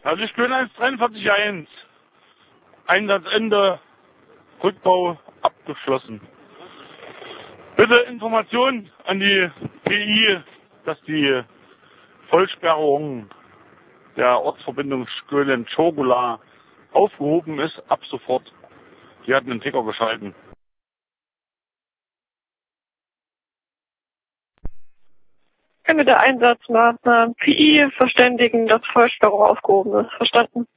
Also ich bin 1,43,1. Einsatzende, Rückbau abgeschlossen. Bitte Information an die PI, dass die Vollsperrung der Ortsverbindung Skölen-Schogula aufgehoben ist, ab sofort. Die hatten den Ticker geschalten. Ende der Einsatzmaßnahmen PI verständigen, dass Vollsperrung aufgehoben ist. Verstanden?